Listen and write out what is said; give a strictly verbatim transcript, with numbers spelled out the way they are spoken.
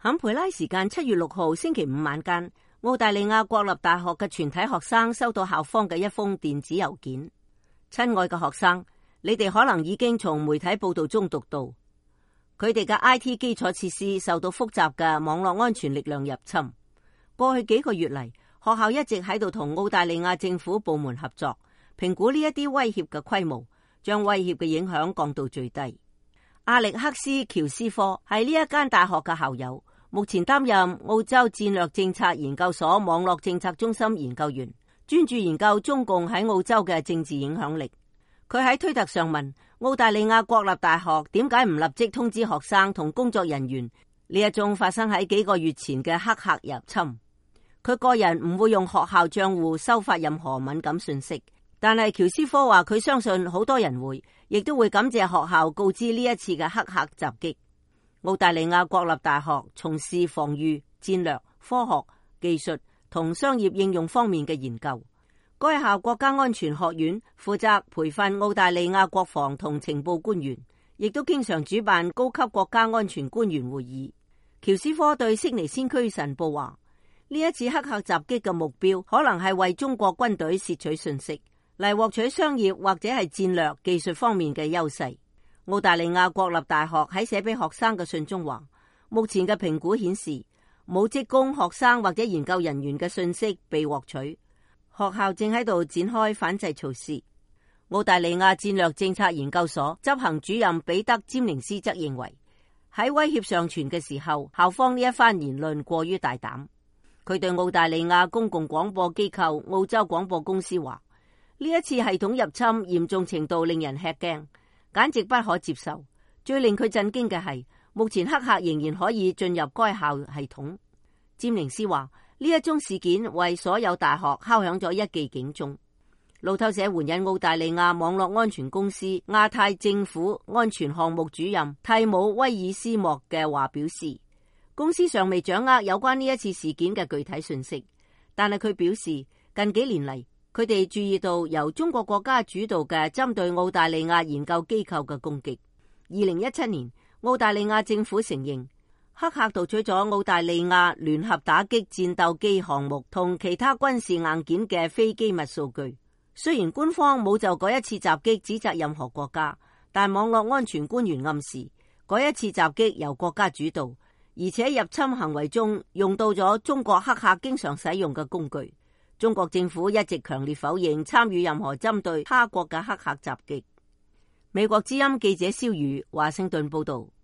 坎培拉時間七月六號星期五晚間，澳大利亞國立大學嘅全體學生收到校方嘅一封電子郵件。親愛嘅學生，你哋可能已經從媒體報道中讀到，佢哋嘅 I T 基礎設施受到複雜嘅網絡安全力量入侵。過去幾個月嚟，學校一直喺度同澳大利亞政府部門合作，評估呢一啲威脅嘅規模，將威脅嘅影響降到最低。阿力克斯喬斯科係呢一間大學嘅校友，目前擔任澳洲戰略政策研究所網絡政策中心研究員，專注研究中共喺澳洲嘅政治影響力。佢喺推特上問澳大利亞國立大學點解唔立即通知學生同工作人員呢一宗發生喺幾個月前嘅黑客入侵。佢個人唔會用學校賬戶收發任何敏感信息，但係喬斯科話佢相信好多人會，亦都會感謝學校告知呢一次嘅黑客襲擊。澳大利亞國立大學從事防禦、戰略、科學、技術同商業應用方面嘅研究。該校國家安全學院負責培訓澳大利亞國防同情報官員，亦都經常主辦高級國家安全官員會議。喬斯科對悉尼先驅晨報話，呢一次黑客襲擊嘅目標可能係為中國軍隊竊取信息，嚟獲取商業或者係戰略技術方面嘅優勢。澳大利亞國立大學喺寫俾學生嘅信中話，目前嘅評估顯示冇職工、學生或者研究人員嘅信息被獲取。學校正喺度展開反制措施。澳大利亞戰略政策研究所執行主任彼得詹寧斯則認為，喺威脅尚存嘅時候，校方呢一番言論過於大膽。佢對澳大利亞公共廣播機構澳洲廣播公司話，呢一次系統入侵嚴重程度令人吃驚，簡直不可接受。最令佢震驚嘅係，目前黑客仍然可以進入該校系統。詹寧斯話，呢一宗事件為所有大學敲響咗一記警鐘。路透社援引澳大利亞網絡安全公司亞太政府安全項目主任蒂姆威爾斯莫嘅話表示，公司尚未掌握有關呢一次事件嘅具體信息，但係佢表示近幾年嚟，佢哋注意到由中國國家主導嘅針對澳大利亞研究機構嘅攻擊。二零一七年，澳大利亞政府承認黑客盜取咗澳大利亞聯合打擊戰鬥機項目同其他軍事硬件嘅非機密數據。雖然官方冇就嗰一次襲擊指責任何國家，但網絡安全官員暗示嗰一次襲擊由國家主導，而且入侵行為中用到咗中國黑客經常使用嘅工具。中國政府一直強烈否認參與任何針對他國嘅黑客襲擊。美國之音記者蕭宇華盛頓報道。